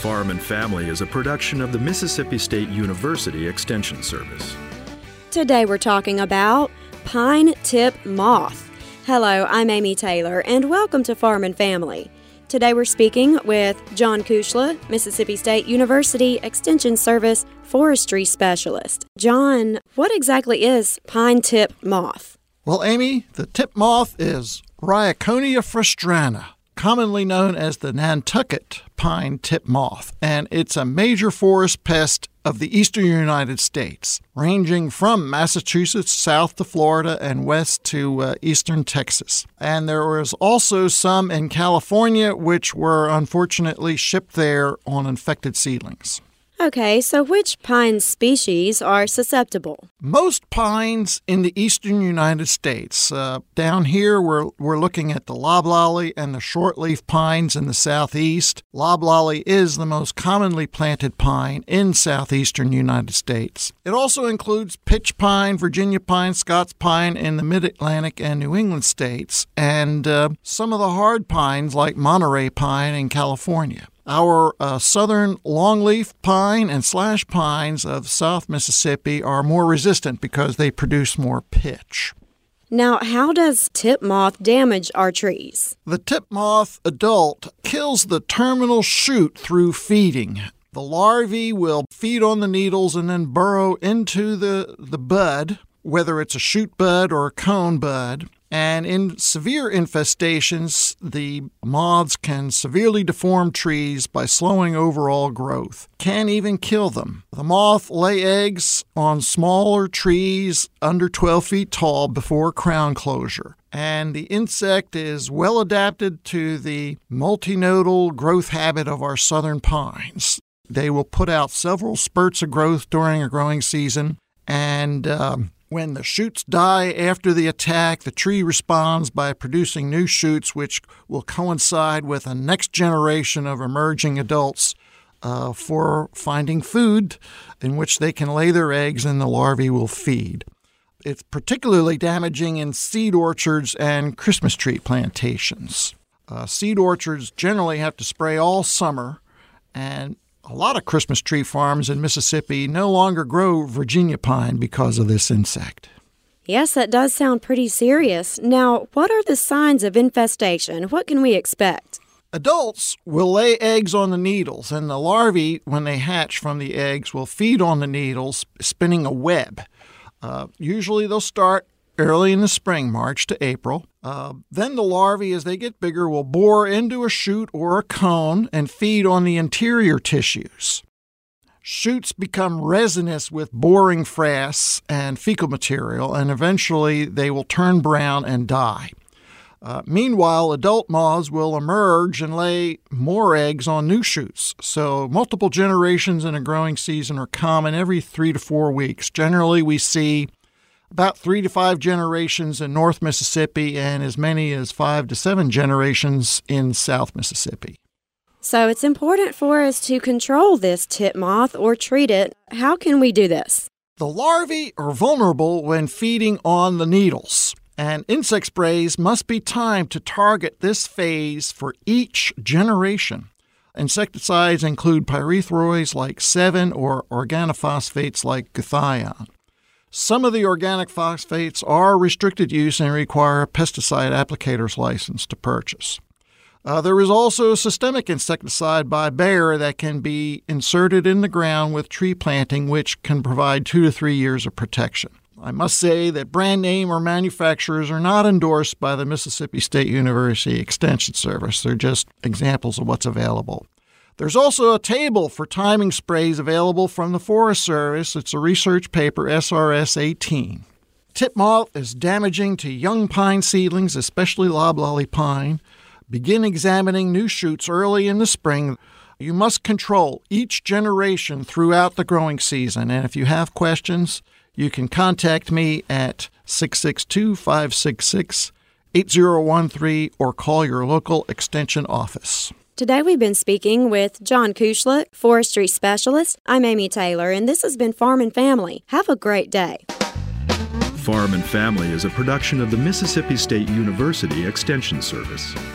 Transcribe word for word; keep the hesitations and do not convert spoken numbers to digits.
Farm and Family is a production of the Mississippi State University Extension Service. Today we're talking about pine tip moth. Hello, I'm Amy Taylor, and welcome to Farm and Family. Today we're speaking with John Kuchla, Mississippi State University Extension Service Forestry Specialist. John, what exactly is pine tip moth? Well, Amy, the tip moth is Rhyoconia frustrana, commonly known as the Nantucket pine tip moth, and it's a major forest pest of the eastern United States, ranging from Massachusetts south to Florida and west to uh, eastern Texas. And there was also some in California, which were unfortunately shipped there on infected seedlings. Okay, so which pine species are susceptible? Most pines in the eastern United States. Uh, down here, we're, we're looking at the loblolly and the shortleaf pines in the southeast. Loblolly is the most commonly planted pine in southeastern United States. It also includes pitch pine, Virginia pine, Scots pine in the mid-Atlantic and New England states, and uh, some of the hard pines like Monterey pine in California. Our uh, southern longleaf pine and slash pines of South Mississippi are more resistant because they produce more pitch. Now, how does tip moth damage our trees? The tip moth adult kills the terminal shoot through feeding. The larvae will feed on the needles and then burrow into the, the bud, whether it's a shoot bud or a cone bud. And in severe infestations, the moths can severely deform trees by slowing overall growth, can even kill them. The moth lay eggs on smaller trees under twelve feet tall before crown closure. And the insect is well adapted to the multinodal growth habit of our southern pines. They will put out several spurts of growth during a growing season, and um, when the shoots die after the attack, the tree responds by producing new shoots, which will coincide with a next generation of emerging adults uh, for finding food in which they can lay their eggs and the larvae will feed. It's particularly damaging in seed orchards and Christmas tree plantations. Uh, seed orchards generally have to spray all summer, and a lot of Christmas tree farms in Mississippi no longer grow Virginia pine because of this insect. Yes, that does sound pretty serious. Now, what are the signs of infestation? What can we expect? Adults will lay eggs on the needles, and the larvae, when they hatch from the eggs, will feed on the needles, spinning a web. Uh, usually they'll start early in the spring, March to April. Uh, then the larvae, as they get bigger, will bore into a shoot or a cone and feed on the interior tissues. Shoots become resinous with boring frass and fecal material, and eventually they will turn brown and die. Uh, meanwhile, adult moths will emerge and lay more eggs on new shoots. So multiple generations in a growing season are common every three to four weeks. Generally, we see about three to five generations in North Mississippi and as many as five to seven generations in South Mississippi. So it's important for us to control this tip moth or treat it. How can we do this? The larvae are vulnerable when feeding on the needles, and insect sprays must be timed to target this phase for each generation. Insecticides include pyrethroids like Sevin or organophosphates like glutathione. Some of the organic phosphates are restricted use and require a pesticide applicator's license to purchase. Uh, there is also a systemic insecticide by Bayer that can be inserted in the ground with tree planting, which can provide two to three years of protection. I must say that brand name or manufacturers are not endorsed by the Mississippi State University Extension Service. They're just examples of what's available. There's also a table for timing sprays available from the Forest Service. It's a research paper, S R S eighteen. Tip moth is damaging to young pine seedlings, especially loblolly pine. Begin examining new shoots early in the spring. You must control each generation throughout the growing season. And if you have questions, you can contact me at six six two, five six six, eight zero one three or call your local extension office. Today we've been speaking with John Kuchla, Forestry Specialist. I'm Amy Taylor, and this has been Farm and Family. Have a great day. Farm and Family is a production of the Mississippi State University Extension Service.